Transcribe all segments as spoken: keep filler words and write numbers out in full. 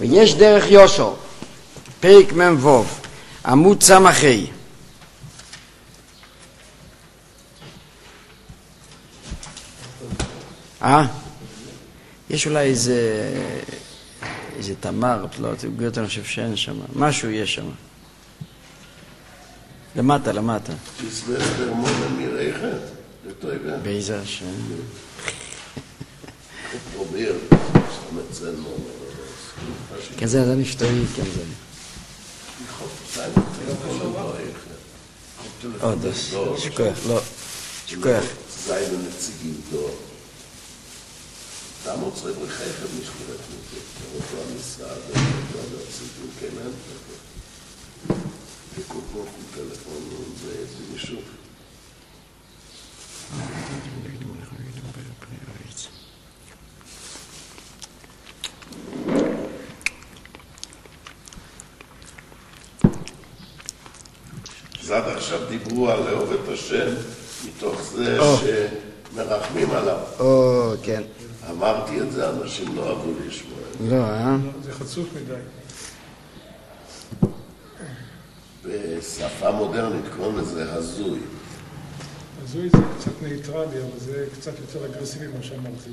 ויש דרך יושר, פרק מ"ו, עמוד סמ"ה. אה? יש אולי איזה, איזה תמר, לא, תגויות אני חושב שאין שם, משהו יש שם. למטה, למטה. תסבסדר מונה מרחת, לטויבה. באיזה השם. פרוביר, שמצל מונה. כזה, זה נפתורי, כזה. עוד, שכוח, לא. שכוח. זי בנציגים דור. אתה מוצא ברכיכת משכורת מזה. אותו המשרד, אותו הנציגים, כן, אין תקות. וקוקו, טלפון, זה בנישוב. עד עכשיו דיברו על לאהוב את השם מתוך זה שמרחמים עליו. או, כן. אמרתי את זה, אנשים לא אהבו לשמוע. לא, אה? זה חצוף מדי. בשפה מודרנית קוראים לזה הזוי. הזוי זה קצת נייטרלי, אבל זה קצת יותר אגרסיבי מה שאמרתי.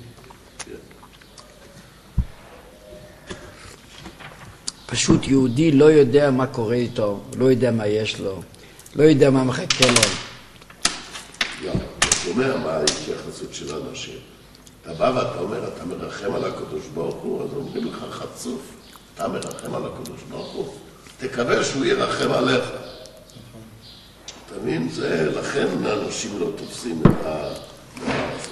פשוט יהודי לא יודע מה קורה איתו, לא יודע מה יש לו, לא יודע מה מחכה לו. לא, אתה אומר מה ההתייחסות של האנשים. אתה בא ואתה אומר, אתה מרחם על הקדוש ברוך הוא, אז אומרים לך חצוף. אתה מרחם על הקדוש ברוך הוא, תקווה שהוא ירחם עליך. אתה מבין? זה, לכן האנשים לא תופסים את הדבר הזה.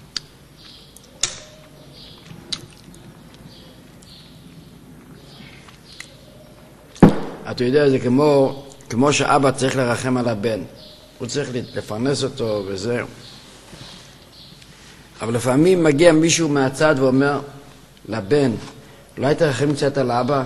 אתה יודע, זה כמו, כמו שאבא צריך לרחם על הבן. הוא צריך לפרנס אותו וזהו. אבל לפעמים מגיע מישהו מהצד ואומר לבן, אולי תרחם קצת על אבא?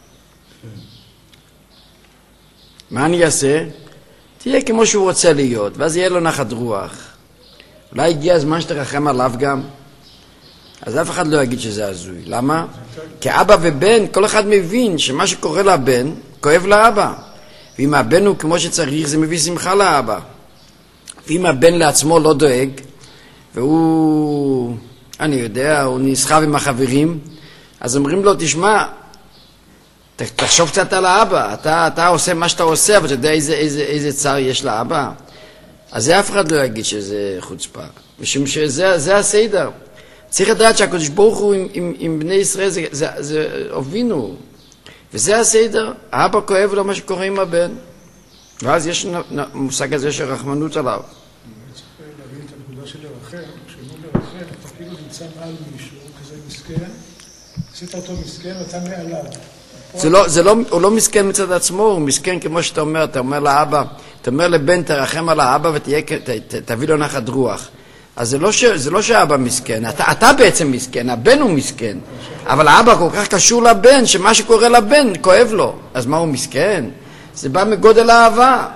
מה אני אעשה? תהיה כמו שהוא רוצה להיות, ואז יהיה לו נחת רוח. אולי הגיע הזמן שתרחם עליו גם? אז אף אחד לא יגיד שזה הזוי. למה? כי אבא ובן, כל אחד מבין שמה שקורה לבן, כואב לאבא. ואם הבן הוא כמו שצריך, זה מביא שמחה לאבא. ואם הבן לעצמו לא דואג, והוא, אני יודע, הוא נסחב עם החברים, אז אומרים לו, תשמע, תחשוב קצת על האבא, אתה, אתה עושה מה שאתה עושה, אבל אתה יודע איזה, איזה, איזה צער יש לאבא. אז זה אף אחד לא יגיד שזה חוצפה, משום שזה זה הסדר. צריך לדעת שהקדוש ברוך הוא עם, עם, עם בני ישראל, זה, זה, זה הובינו. וזה הסדר, האבא כואב לו מה שקורה עם הבן. ואז יש מושג הזה של רחמנות עליו. אני צריך להבין את הנקודה של לרחם. כשאומרים לרחם, אתה כאילו נמצא מעל מישהו, כזה מסכן, עשית אותו מסכן ואתה מעליו. זה לא, זה לא, הוא לא מסכן מצד עצמו, הוא מסכן כמו שאתה אומר, אתה אומר לאבא, אתה אומר לבן, תרחם על האבא ותביא לו נחת רוח. אז זה לא, ש, זה לא שהאבא מסכן, אתה, אתה בעצם מסכן, הבן הוא מסכן. אבל האבא כל כך קשור לבן, שמה שקורה לבן כואב לו. אז מה הוא מסכן? זה בא מגודל האהבה.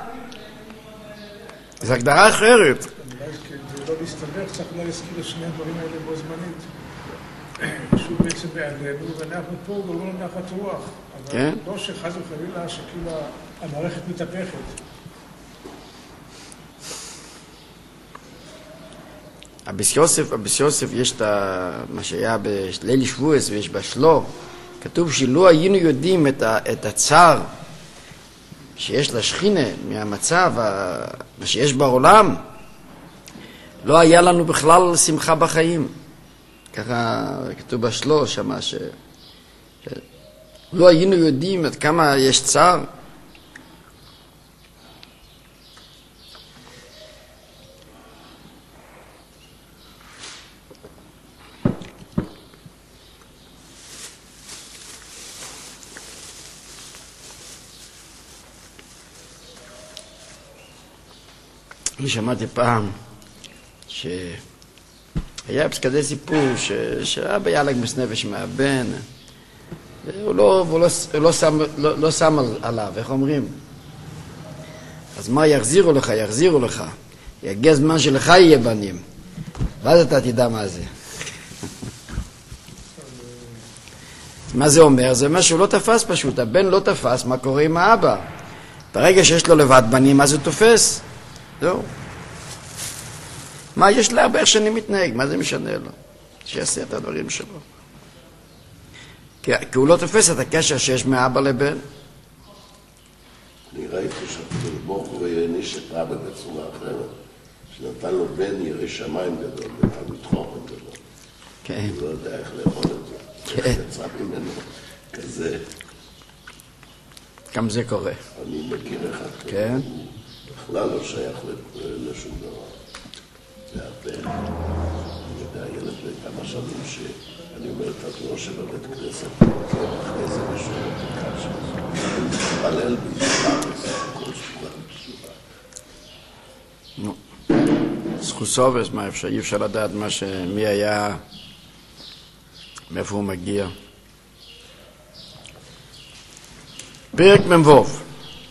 זו הגדרה אחרת. זה לא להסתבך, צריך אולי להזכיר את שני הדברים האלה בו זמנית. שהוא בעצם בעלינו, ואנחנו פה גורמים לנו נחת רוח. אבל לא שחס וחלילה שכאילו המערכת מתהפכת. אביס יוסף, אביס יוסף יש את מה שהיה בליל שבועס ויש בשלו, כתוב שלא היינו יודעים את, ה, את הצער שיש לשכינה מהמצב, מה שיש בעולם, לא היה לנו בכלל שמחה בחיים. ככה כתוב בשלו שמה ש... לא היינו יודעים עד כמה יש צער. אני שמעתי פעם שהיה כזה סיפור ש... שאבא ילג מסנפש מהבן, הוא לא, הוא לא, הוא לא שם, לא, לא שם על, עליו, איך אומרים? אז מה יחזירו לך? יחזירו לך. יגיע הזמן שלך יהיה בנים. ואז אתה תדע מה זה. מה זה אומר? זה אומר שהוא לא תפס פשוט, הבן לא תפס מה קורה עם האבא. ברגע שיש לו לבד בנים, אז הוא תופס. זהו. מה, יש לה הרבה איך שאני מתנהג, מה זה משנה לו? שיעשה את הדברים שלו. כי, כי הוא לא תופס את הקשר שיש מאבא לבן. אני ראיתי שאפילו ברוך הוא העניש את אבא בצורה אחרת, שנתן לו בן ירא שמיים גדול, ותלמיד חכם גדול. כן. הוא לא יודע איך לאכול את זה. כן. יצא ממנו כזה. גם זה קורה. אני מכיר אחד. כן. הוא בכלל לא שייך לשום דבר. זה הבן. אני יודע, ילד לכמה שנים שאני אומר את התנועה של הבית כנסת, אחרי זה משהו בתקה שלו. הוא מתפלל בארץ, כל שבועה בשבועה. נו. סחוסובס, מה אפשר? אי אפשר לדעת מה ש... מי היה... מאיפה הוא מגיע. פרק ממבוב.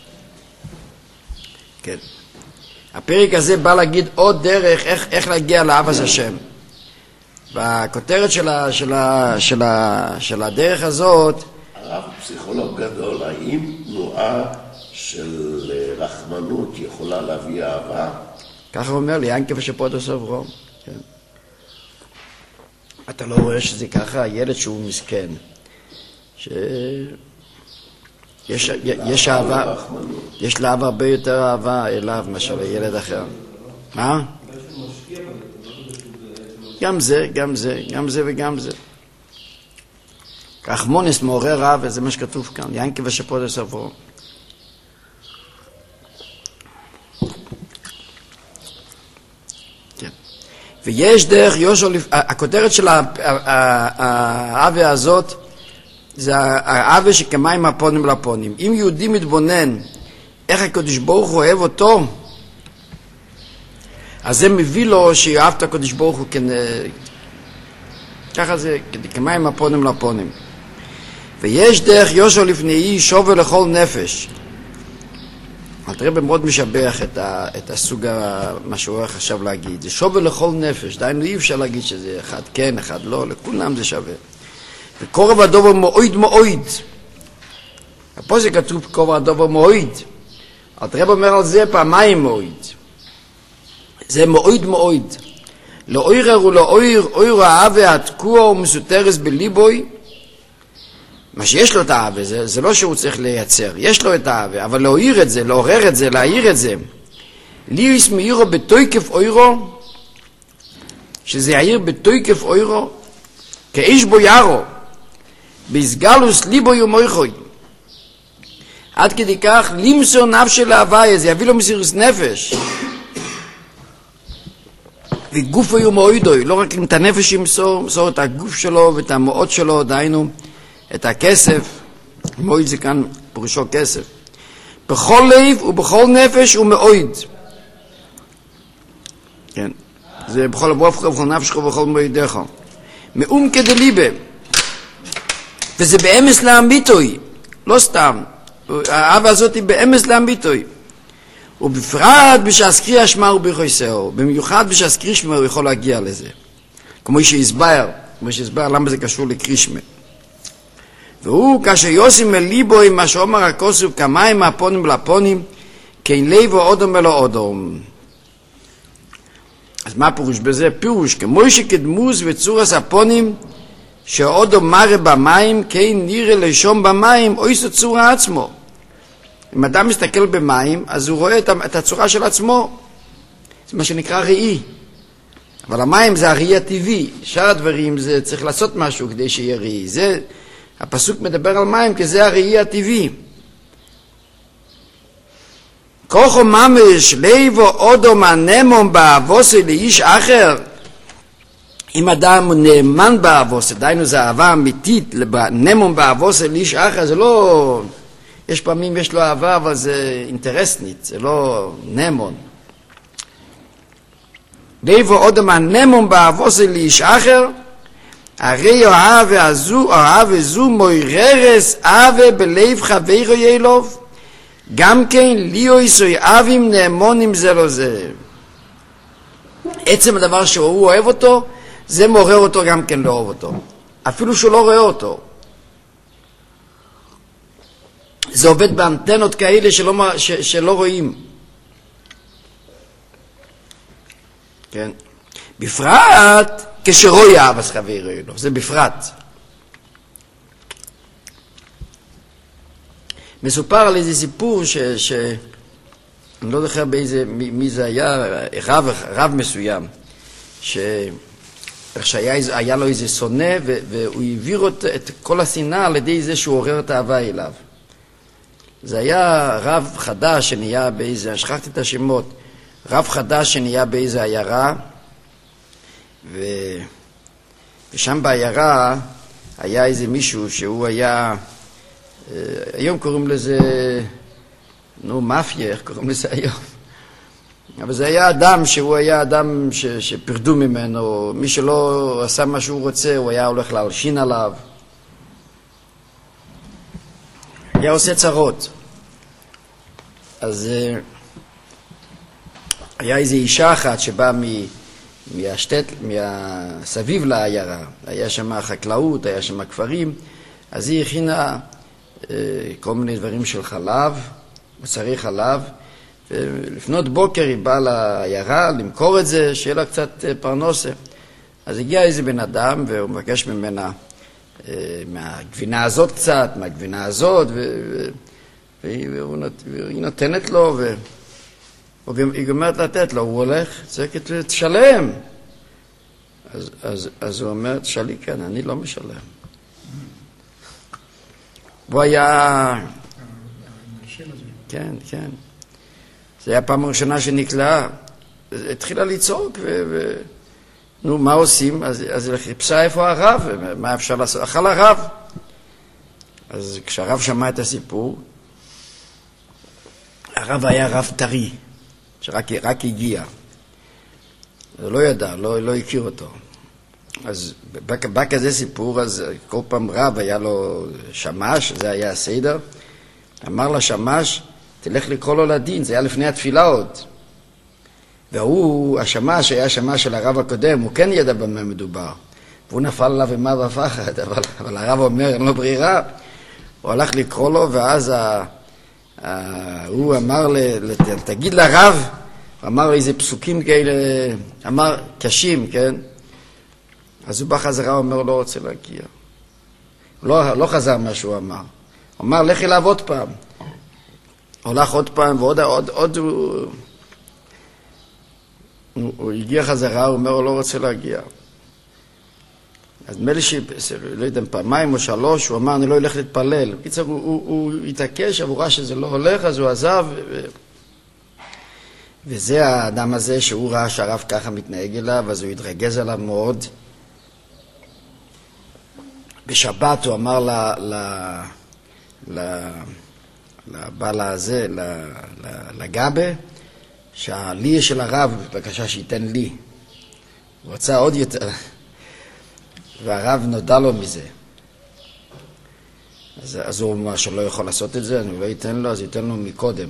כן. הפרק הזה בא להגיד עוד דרך איך, איך להגיע לאבס השם. בכותרת של, ה, של, ה, של, ה, של הדרך הזאת... הרב פסיכולוג גדול, האם תנועה של רחמנות יכולה להביא אהבה? ככה הוא אומר לי, ינקב ושפוטוס אברום. כן. אתה לא רואה שזה ככה, הילד שהוא מסכן. ש... יש, יש אהבה, יש לאהבה הרבה יותר אהבה אליו מאשר לילד אחר. מה? גם זה, גם זה, גם זה וגם זה. רחמונס מעורר אהבה, זה מה שכתוב כאן, ינקב ושפוטוס אברום. ויש דרך יושע, הכותרת של האהבה הזאת זה האהבה שכמים הפונים לפונים. אם יהודי מתבונן איך הקדוש ברוך הוא אוהב אותו, אז זה מביא לו שיאהב את הקדוש ברוך הוא ככה זה כמים הפונים לפונים. ויש דרך יושע לפני איש שווה לכל נפש. תראה במאוד משבח את, ה, את הסוג מה שהוא הולך עכשיו להגיד. זה שווה לכל נפש. דיינו אי אפשר להגיד שזה אחד כן, אחד לא. לכולם זה שווה. וקורב הדובר מועיד מועיד. פה זה כתוב קורב הדובר מועיד. תראה אומר על זה פעמיים מועיד. זה מועיד מועיד. לאוירר ולאויר, אויר האהבה התקוע ומסותרס בליבוי. מה שיש לו את האהבה, זה, זה לא שהוא צריך לייצר, יש לו את האהבה, אבל להעיר את זה, לעורר את זה, להעיר את זה. ליריס מאירו בתויקף אוירו, שזה יעיר בתויקף אוירו, כאיש בו ירו, בסגלוס ליבו יומויכוי. עד כדי כך, למסור נפש של ההוויה, זה יביא לו מסירות נפש. וגופו יומוידוי, לא רק את הנפש ימסור, מסור את הגוף שלו ואת המאות שלו, דיינו, את הכסף, מועיד זה כאן פרושו כסף. בכל לב ובכל נפש ומועיד. כן, זה בכל לבואפך ובכל נפשך ובכל מועידך. מאום כדליבה. וזה באמס לאמיתוי, לא סתם. האהבה הזאת היא באמס לאמיתוי. ובפרט בשעסקרי השמה ובחויסאו. במיוחד בשעסקרי שמה הוא יכול להגיע לזה. כמו שהסבר, כמו שהסבר למה זה קשור לקרישמה. והוא כאשר יוסים אל ליבו עם מה שאומר הכוסף כמים מהפונים לפונים כן ליבו אודום אלו אודום. אז מה פירוש בזה? פירוש כמו שקדמוס וצורס הפונים שאודום מראה במים כן נראה לשום במים או יש צורה עצמו. אם אדם מסתכל במים אז הוא רואה את הצורה של עצמו, זה מה שנקרא ראי. אבל המים זה הראי הטבעי, שאר הדברים זה צריך לעשות משהו כדי שיהיה ראי. זה הפסוק מדבר על מים כי זה הראי הטבעי. כוחו ממש ליבו אודום הנמון באבוסי לאיש אחר. אם אדם נאמן באבוסי, דיינו זה אהבה אמיתית, נמון באבוסי לאיש אחר, זה לא, יש פעמים יש לו אהבה אבל זה אינטרסנית, זה לא נמון. ליבו אודום הנמון באבוסי לאיש אחר, הרי אהבה הזו, אהבה זו מויררס אהבה בלב חברו ילוב, גם כן ליאו יסוי אהבים נאמונים זה לא זה. עצם הדבר שהוא אוהב אותו, זה מעורר אותו גם כן לאהוב אותו. אפילו שהוא לא רואה אותו. זה עובד באנטנות כאלה שלא, ש, שלא רואים. כן. בפרט כשרואי אהבס חברו לו, זה בפרט. מסופר על איזה סיפור ש... ש... אני לא זוכר באיזה, מי, מי זה היה, רב, רב מסוים, ש... שהיה היה לו איזה שונא, ו... והוא העביר את, את כל השנאה על ידי זה שהוא עורר את האהבה אליו. זה היה רב חדש שנהיה באיזה, שכחתי את השמות, רב חדש שנהיה באיזה עיירה, ו... ושם בעיירה היה איזה מישהו שהוא היה, היום קוראים לזה, נו, מאפיה, איך קוראים לזה היום? אבל זה היה אדם שהוא היה אדם ש... שפרדו ממנו, מי שלא עשה מה שהוא רוצה, הוא היה הולך להלשין עליו. היה עושה צרות. אז היה איזו אישה אחת שבאה מ... מהשתת, מהסביב לעיירה, היה שם חקלאות, היה שם כפרים, אז היא הכינה אה, כל מיני דברים של חלב, מוצרי חלב, ולפנות בוקר היא באה לעיירה למכור את זה, שיהיה לה קצת פרנסה. אז הגיע איזה בן אדם והוא מבקש ממנה אה, מהגבינה הזאת קצת, מהגבינה הזאת, ו... והיא, והיא נותנת לו, ו... והיא גומרת לתת לו, הוא הולך, צועקת, תשלם. אז, אז, אז הוא אומר, תשלי כאן, אני לא משלם. הוא היה... כן, כן. זה היה פעם ראשונה שנקלעה. התחילה לצעוק, ו... ו... נו, מה עושים? אז, אז היא חיפשה איפה הרב, מה אפשר לעשות? אכל הרב. אז כשהרב שמע את הסיפור, הרב היה רב טרי. שרק רק הגיע. הוא לא ידע, לא, לא הכיר אותו. אז בא כזה סיפור, אז כל פעם רב היה לו שמש, זה היה הסדר. אמר לשמש, תלך לקרוא לו לדין, זה היה לפני התפילה עוד. והוא, השמש, היה שמש של הרב הקודם, הוא כן ידע במה מדובר. והוא נפל עליו אימה ופחד, אבל, אבל הרב אומר, אין לו ברירה. הוא הלך לקרוא לו, ואז ה... Uh, הוא אמר, ל, תגיד לרב, הוא אמר איזה פסוקים כאלה, אמר קשים, כן? אז הוא בחזרה, הוא אומר, לא רוצה להגיע. לא, לא חזר מה שהוא אמר. הוא אמר, לך אליו עוד פעם. הולך עוד פעם, ועוד עוד, עוד הוא... הוא, הוא הגיע חזרה, הוא אומר, הוא לא רוצה להגיע. אז נדמה לי שלא יודע, פעמיים או שלוש, הוא אמר, אני לא אלך להתפלל. בקיצור, הוא, הוא, הוא התעקש, אבל הוא ראה שזה לא הולך, אז הוא עזב. ו... וזה האדם הזה שהוא ראה שהרב ככה מתנהג אליו, אז הוא התרגז עליו מאוד. בשבת הוא אמר ל... ל... ל... לבעל הזה, ל... ל... לגבה, שהלי של הרב, בבקשה שייתן לי. הוא רצה עוד יותר... והרב נודע לו מזה. אז, אז הוא אומר שלא יכול לעשות את זה, אני לא ייתן לו, אז ייתן לו מקודם.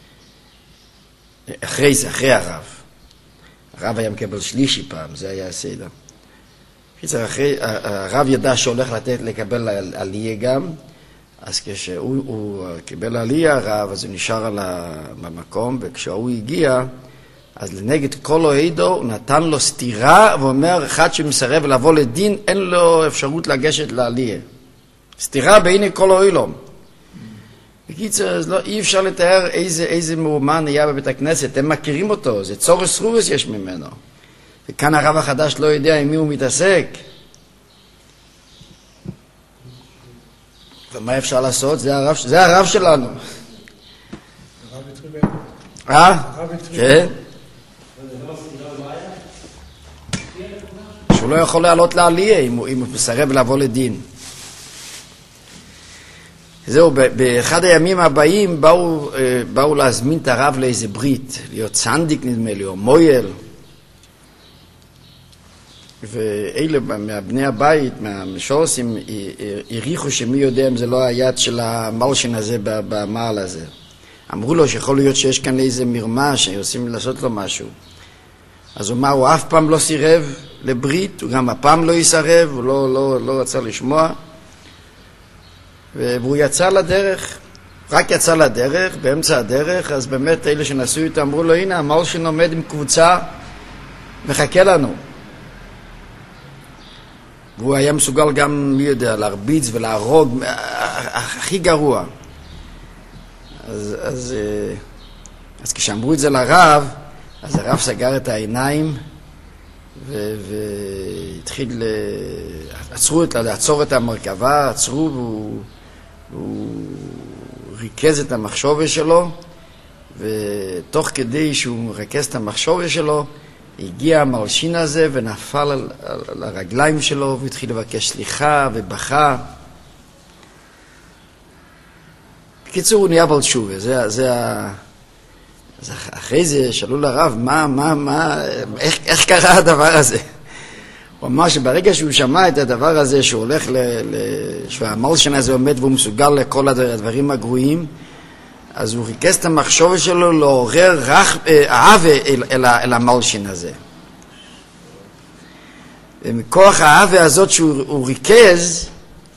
אחרי זה, אחרי הרב. הרב היה מקבל שלישי פעם, זה היה הסדר. אחרי, הרב ידע שהולך לתת לקבל עלייה גם, אז כשהוא הוא קיבל עלייה הרב, אז הוא נשאר על המקום, וכשהוא הגיע, אז לנגד כל אוהדו הוא נתן לו סתירה, ואומר, אחד שמסרב לבוא לדין, אין לו אפשרות לגשת לעלייה. סתירה בעיני כל אוהלום. בקיצור, אז לא, אי אפשר לתאר איזה, איזה מאומן היה בבית הכנסת, הם מכירים אותו, זה צורס רובס יש ממנו. וכאן הרב החדש לא יודע עם מי הוא מתעסק. ומה אפשר לעשות? זה הרב, זה הרב שלנו. הרב יתריבן. אה? כן. שהוא לא יכול לעלות לעלייה אם הוא, אם הוא מסרב לבוא לדין. זהו, באחד הימים הבאים באו, באו להזמין את הרב לאיזה ברית, להיות צנדיק נדמה לי, או מויל. ואלה מהבני הבית, מהמשורסים, העריכו שמי יודע אם זה לא היד של המלשין הזה במעל הזה. אמרו לו שיכול להיות שיש כאן איזה מרמה שעושים לעשות לו משהו. אז הוא אמר, הוא אף פעם לא סירב לברית, הוא גם הפעם לא יסרב, הוא לא, לא, לא רצה לשמוע. והוא יצא לדרך. רק יצא לדרך, באמצע הדרך, אז באמת אלה שנסעו איתו אמרו לו, הנה, המלשין עומד עם קבוצה, מחכה לנו. והוא היה מסוגל גם, מי יודע, להרביץ ולהרוג, הכי גרוע. אז, אז, אז כשאמרו את זה לרב, אז הרב סגר את העיניים, והתחיל, עצרו את, לעצור את המרכבה, עצרו, והוא, והוא ריכז את המחשבה שלו, ותוך כדי שהוא מרכז את המחשבה שלו, הגיע המלשין הזה ונפל על, על, על הרגליים שלו, והתחיל לבקש סליחה ובכה. בקיצור, הוא נהיה בעל תשובה. זה, זה ה... אז אחרי זה שאלו לרב, מה, מה, מה, איך, איך קרה הדבר הזה? הוא אמר שברגע שהוא שמע את הדבר הזה, שהוא הולך ל... ל שהמלשין הזה עומד והוא מסוגל לכל הדברים הגרועים, אז הוא ריכז את המחשבה שלו לעורר רח, אהבה אל, אל, אל המלשין הזה. ומכוח האהבה הזאת שהוא ריכז,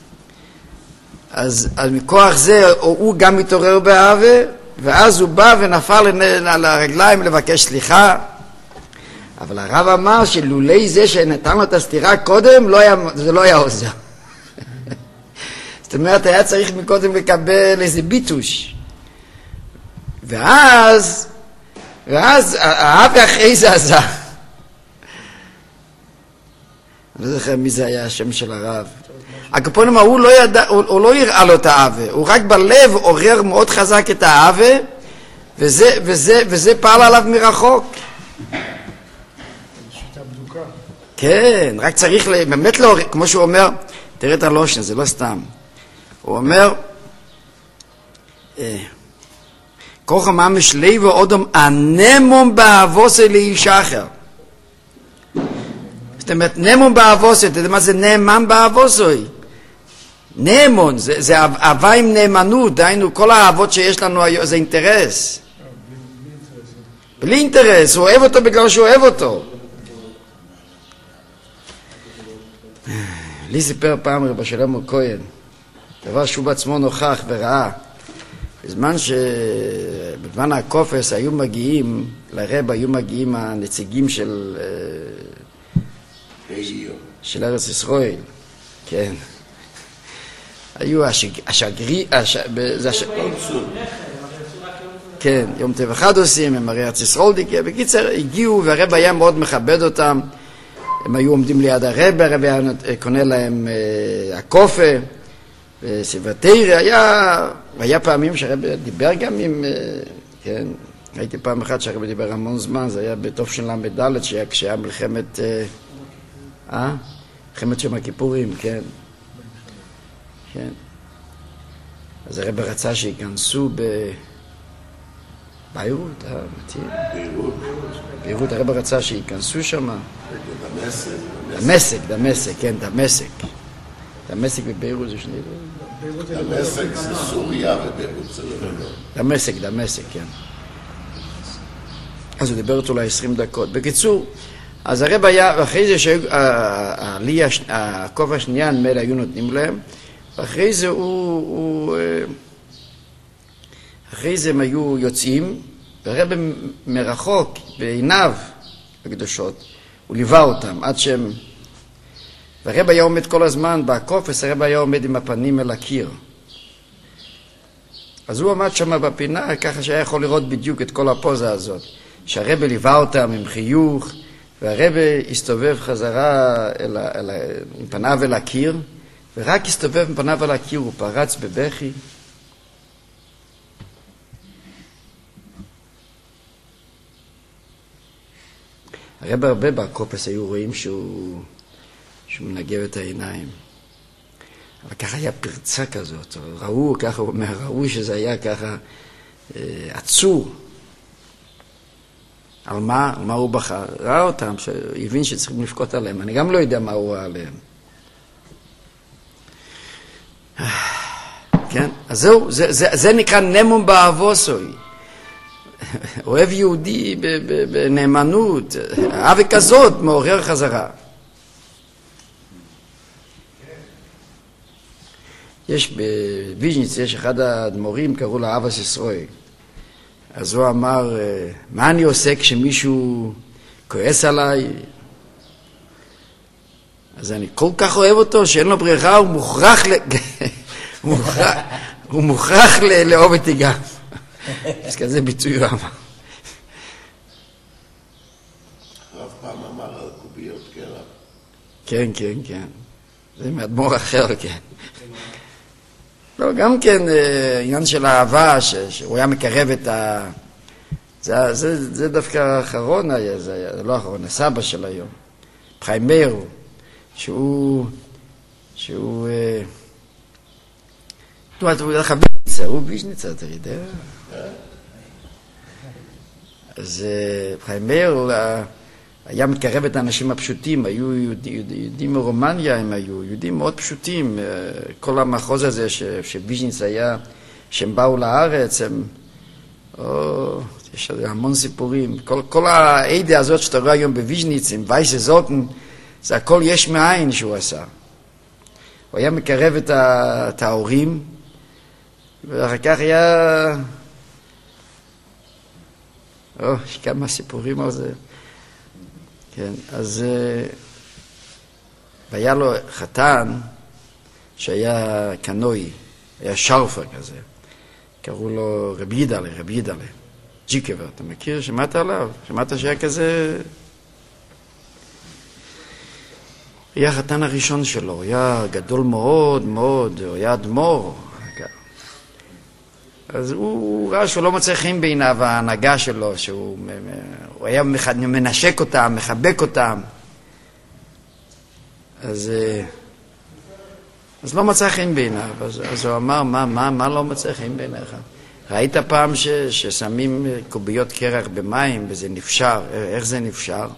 אז, אז מכוח זה הוא גם מתעורר באהבה, ואז הוא בא ונפל על הרגליים לבקש סליחה. אבל הרב אמר שלולי זה שנתן לו את הסתירה קודם, לא היה, זה לא היה עוזר. זאת אומרת, היה צריך מקודם לקבל איזה ביטוש. ואז, ואז האהבה אחרי זה עזר. אני לא זוכר מי זה היה השם של הרב. הקופונים, הוא לא ידע, הוא, הוא לא יראה לו את האהבה, הוא רק בלב עורר מאוד חזק את האהבה, וזה, וזה, וזה פעל עליו מרחוק. שיטה בדוקה. כן, רק צריך באמת לעורר, כמו שהוא אומר, תראה את הלושן, זה לא סתם. הוא אומר, כוח ממש לב ואודם הנמום באהבוסי לאיש אחר. זאת אומרת, נמון באהבוסי, אתה יודע מה זה נאמן באהבוסי? נאמון, זה, זה אהבה עם נאמנות, דיינו, כל האהבות שיש לנו זה אינטרס. בלי אינטרס, הוא אוהב אותו בגלל שהוא אוהב אותו. לי סיפר פעם רבי שלמה כהן, דבר שהוא בעצמו נוכח וראה, בזמן ש... בזמן הקופס היו מגיעים, לרב היו מגיעים הנציגים של... של ארץ ישראל, כן. היו השגרי... כן, יום טבע אחד עושים, הם הרי ארץ ישראל, בקיצר הגיעו והרב היה מאוד מכבד אותם, הם היו עומדים ליד הרב, הרב היה קונה להם הקופה, וסבתירי, היה, היה פעמים שהרב דיבר גם עם, כן, הייתי פעם אחת שהרב דיבר המון זמן, זה היה בתוף של למדלת, כשהיה מלחמת, אה? מלחמת שם הכיפורים, כן. כן. אז הרב רצה שיכנסו ב... ביירות, אה? ביירות. ביירות, הרב רצה שיכנסו שם. דמשק. דמשק, דמשק, כן, דמשק. דמשק וביירות זה שני... דמשק זה סוריה וביירות זה לבנון. דמשק, דמשק, כן. אז הוא דיבר אותו ל-עשרים דקות. בקיצור, אז הרב היה, ואחרי זה שהכובע השנייה הנמל היו נותנים להם, ואחרי זה הוא, אחרי זה הם היו יוצאים, והרב מרחוק בעיניו הקדושות, הוא ליווה אותם עד שהם, והרב היה עומד כל הזמן בקופס, הרב היה עומד עם הפנים אל הקיר. אז הוא עמד שם בפינה, ככה שהיה יכול לראות בדיוק את כל הפוזה הזאת. שהרב ליווה אותם עם חיוך, והרב הסתובב חזרה אל, אל, עם פניו אל הקיר, ורק הסתובב עם פניו אל הקיר, הוא פרץ בבכי. הרב הרבה בקופס היו רואים שהוא, שהוא מנגב את העיניים. אבל ככה היה פרצה כזאת, ראו, ככה הוא אומר, ראו שזה היה ככה אה, עצור. על מה, על מה הוא בחר? ראה אותם, שהבין שצריכים לפקוט עליהם. אני גם לא יודע מה הוא ראה עליהם. כן? אז זהו, זה, זה, זה נקרא נמון באהבוסוי. אוהב יהודי בנאמנות, אהבה כזאת מעורר חזרה. יש בוויז'ניץ, יש אחד האדמו"רים, קראו לו אבא סיסרוי. אז הוא אמר, מה אני עושה כשמישהו כועס עליי? אז אני כל כך אוהב אותו, שאין לו ברירה, הוא מוכרח, ל... הוא מוכרח, הוא מוכרח ל... לאהוב אותי גם. אז כזה ביטוי הוא אמר. הרב פעם אמר על קוביות קרח. כן, כן, כן. זה מאדמו"ר אחר, כן. לא, גם כן עניין של אהבה, ש... שהוא היה מקרב את ה... זה, זה, זה דווקא האחרון היה, זה היה, לא האחרון, הסבא של היום. חיים מאיר, שהוא... שהוא... נו, אתה יודע לך בישניצה, הוא בישניצה, אתה יודע? אז חיים מאיר היה מקרב את האנשים הפשוטים, היו יהודים מרומניה, הם היו יהודים מאוד פשוטים, כל המחוז הזה שבישניץ היה, שהם באו לארץ, הם... או, יש המון סיפורים, כל, כל העדה הזאת שאתה רואה היום בוויז'ניץ, עם וייסה זוטן, זה הכל יש מאין שהוא עשה. הוא היה מקרב את, ה, את ההורים, ואחר כך היה... או, יש כמה סיפורים על זה. כן, אז... והיה לו חתן שהיה קנוי, היה שרפר כזה. קראו לו רבי ידלה, רבי ידלה. ג'יקבר, אתה מכיר? שמעת עליו? שמעת שהיה כזה... היה החתן הראשון שלו, הוא היה גדול מאוד מאוד, הוא היה אדמו"ר. אז הוא ראה שהוא לא מצא חן בעיניו ההנהגה שלו, שהוא הוא היה מנשק אותם, מחבק אותם. אז, אז לא מצא חן בעיניו. אז, אז הוא אמר, מה, מה, מה לא מצא חן בעיניך? ראית פעם ש, ששמים קוביות קרח במים וזה נפשר? איך זה נפשר?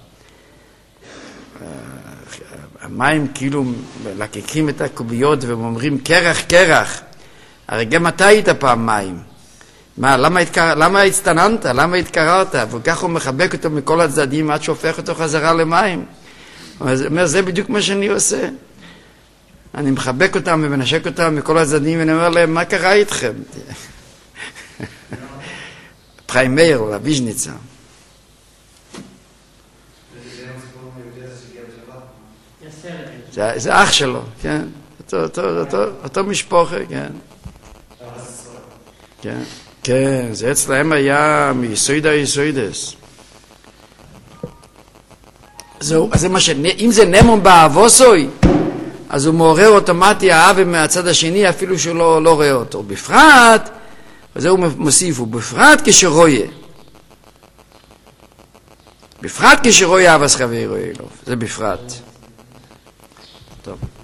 המים כאילו לקקים את הקוביות ואומרים קרח, קרח. הרי גם אתה היית פעם מים. מה, למה, התקר... למה הצטננת? למה התקררת? וכך הוא מחבק אותו מכל הצדדים עד שהופך אותו חזרה למים. הוא אומר, זה בדיוק מה שאני עושה. אני מחבק אותם ומנשק אותם מכל הצדדים ואני אומר להם, מה קרה איתכם? חיים מאיר, לוויז'ניצה. זה, זה אח שלו, כן? אותו, אותו, אותו, אותו משפחה, כן. כן, כן, זה אצלהם היה מיסוידה יסוידס. זהו, אז זה מה ש... אם זה נמון באבוסוי, אז הוא מעורר אוטומטי האהבה מהצד השני, אפילו שהוא לא, לא רואה אותו. בפרט, וזה הוא מוסיף, הוא בפרט כשרויה. בפרט כשרויה אבס חברו אלוב, זה בפרט. טוב.